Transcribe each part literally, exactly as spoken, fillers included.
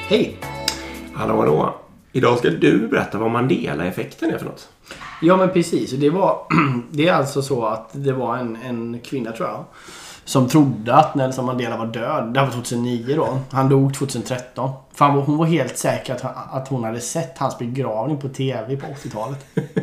Hej! Hallå, hallå. Idag ska du berätta vad Mandela-effekten är för något. Ja, men precis. Det, var, det är alltså så att det var en, en kvinna, tror jag, som trodde att Nelson Mandela var död. Det var tjugohundranio då. Han dog tjugotretton. För hon var helt säker att, att hon hade sett hans begravning på tv på åttiotalet.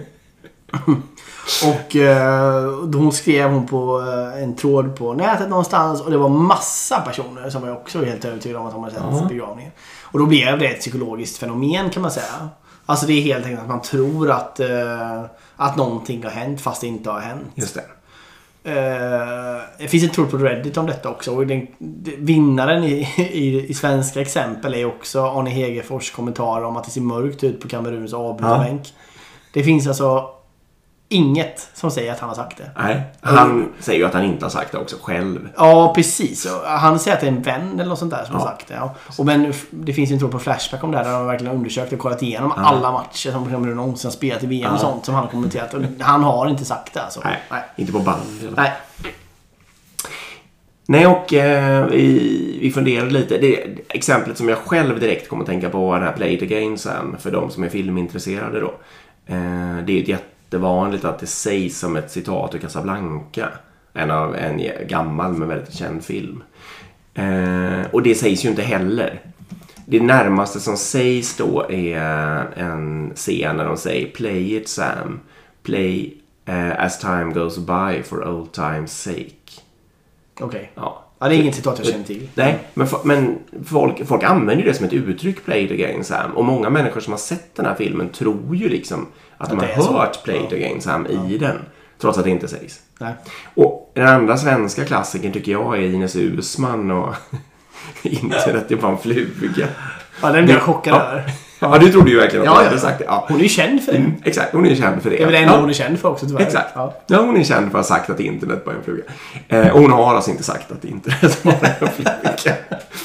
Och eh, då hon skrev hon på eh, en tråd på nätet någonstans. Och det var massa personer som var också helt övertygade om att de hade sett hans begravning. Och då blev det ett psykologiskt fenomen, kan man säga. Alltså det är helt enkelt att man tror att, eh, att någonting har hänt fast det inte har hänt. Just det. Uh, det finns en tråd på Reddit om detta också. Och den, vinnaren i, i, i svenska exempel är också Arne Hegerfors kommentar om att det ser mörkt ut på Kameruns avbytarbänk. Ja. Det finns alltså inget som säger att han har sagt det. Nej, han mm. säger ju att han inte har sagt det också själv. Ja, precis. Han säger att det är en vän eller något sånt där som ja. har sagt det. Ja. Och men det finns en tråd på Flashback om det här där de verkligen har undersökt och kollat igenom ja. alla matcher som Kamerun någonsin spelat i V M ja. och sånt som han har kommenterat. Och han har inte sagt det alltså. Nej, Nej. inte på band. Eller? Nej. Nej, och eh, vi, vi funderade lite. Det exemplet som jag själv direkt kommer att tänka på var den här Play the Game sen, för de som är filmintresserade då. Eh, det är ett jätte Det var vanligt att det sägs som ett citat ur Casablanca. En av en gammal men väldigt känd film. Eh, och det sägs ju inte heller. Det närmaste som sägs då är en scen när de säger Play it Sam. Play uh, as time goes by for old time's sake. Okej. Okay. Ja. Ja, det är inget citat jag känner till. Nej, men, men folk, folk använder det som ett uttryck, Play the Game Sam. Och många människor som har sett den här filmen tror ju liksom att, att de har hört så. Play ja. the Game Sam ja. i den. Trots att det inte sägs. Nej. Och den andra svenska klassiken tycker jag är Ines Uusmann och internet är bara en fluga. Ja, den blir chockad där. Ja. ja, du trodde ju verkligen att ja, hon ja. hade sagt det. Ja. Hon är ju känd för det. Mm, exakt, hon är ju känd för det. Det är väl det enda ja. hon är känd för också, tyvärr. Exakt. Ja. ja, hon är känd för att ha sagt att internet bara är en fluga. Eh, och hon har alltså inte sagt att internet bara är en fluga.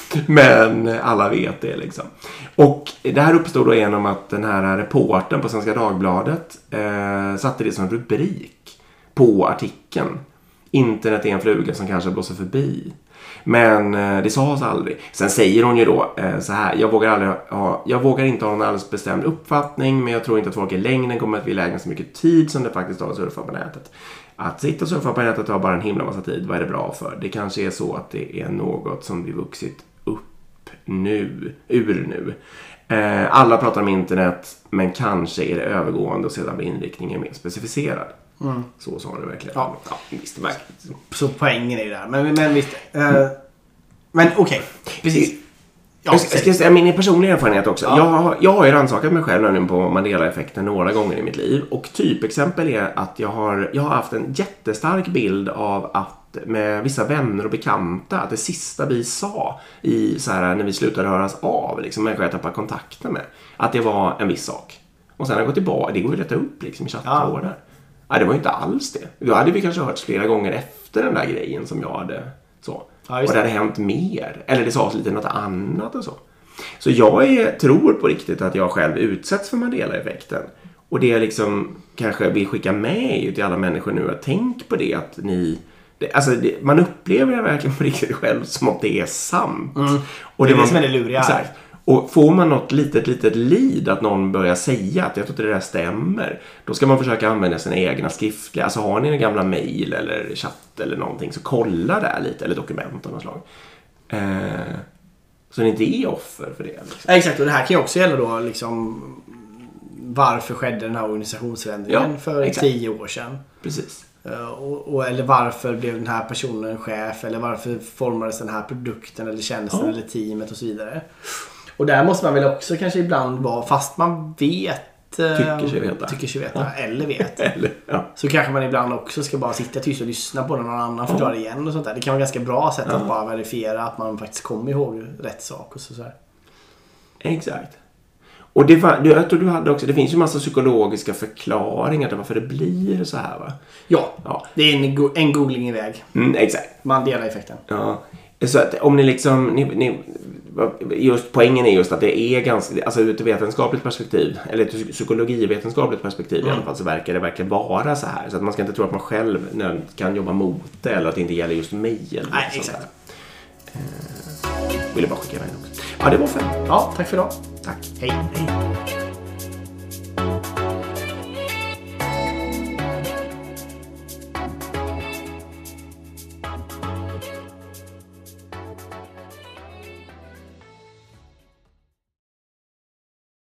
Men alla vet det liksom. Och det här uppstod då genom att den här reportern på Svenska Dagbladet eh, satte det som rubrik på artikeln. Internet är en fluga som kanske blåser förbi. Men eh, det sades aldrig. Sen säger hon ju då eh, så här. Jag vågar, aldrig ha, jag vågar inte ha någon alldeles bestämd uppfattning. Men jag tror inte att folk i längden kommer att vilja ägna så mycket tid som det faktiskt har att surfa på nätet. Att sitta och surfa på nätet tar bara en himla massa tid. Vad är det bra för? Det kanske är så att det är något som vi vuxit upp nu. Ur nu. Eh, alla pratar om internet. Men kanske är det övergående och sedan blir inriktningen mer specificerad. Mm. Så sa det verkligen. Ja, ja visst, verkligen. Så poängen är ju där. Men, men visst. Uh, men okej, okay. Precis. Ja, jag ska, ska säga min personliga erfarenhet också. Ja. Jag, har, jag har ju rannsakat mig själv nu på Mandela-effekten några gånger i mitt liv. Och typexempel är att jag har, jag har haft en jättestark bild av att med vissa vänner och bekanta att det sista vi sa i så här, när vi slutade höras av, liksom, människor jag tappade kontakten med, att det var en viss sak. Och sen har jag gått tillbaka, det går ju rätt upp liksom, i chattrådar. Ja. Nej, det var ju inte alls det. Då hade vi kanske hört flera gånger efter den där grejen som jag hade så. Ja, och det hade hänt mer. Eller det sades lite något annat och så. Så jag är, tror på riktigt att jag själv utsätts för Mandela-effekten. Och det jag liksom kanske vill skicka med till alla människor nu. Att tänk på det att ni... Det, alltså det, man upplever det verkligen på riktigt själv som att det är sant. Mm. Och det är det man, som är det luriga. Exakt. Och får man något litet, litet lid att någon börjar säga att jag tror att det där stämmer, då ska man försöka använda sina egna skriftliga. Alltså har ni en gamla mejl eller chatt eller någonting, så kolla där lite, eller dokument av något slag. Eh, så ni inte är offer för det. Liksom. Ja, exakt, och det här kan ju också gälla då liksom, varför skedde den här organisationsförändringen ja, för exakt. tio år sedan. Precis. Och, och, eller varför blev den här personen chef, eller varför formades den här produkten eller tjänsten ja. eller teamet och så vidare. Och där måste man väl också kanske ibland vara, fast man vet tycker sig veta, tycker sig veta ja. eller vet eller, ja. så kanske man ibland också ska bara sitta tyst och lyssna på någon annan för att ja. igen och sånt där. Det kan vara ganska bra sätt ja. att bara verifiera att man faktiskt kommer ihåg rätt sak och så, så här. Exakt. Och det var, jag tror du hade också, det finns ju massa psykologiska förklaringar till varför det blir så här, va? Ja, ja. Det är en, en googling iväg. Mm, exakt. Mandela-effekten. Ja. Så att om ni liksom, ni, ni, just poängen är just att det är ganska, alltså ur ett vetenskapligt perspektiv, eller ett psykologivetenskapligt perspektiv mm. i alla fall, så verkar det verkligen vara så här. Så att man ska inte tro att man själv kan jobba mot det, eller att det inte gäller just mig. Eller Nej, exakt. Eh, vill jag bara skicka iväg också. Ja, det var fem. Ja, tack för idag. Tack. Hej. Hej.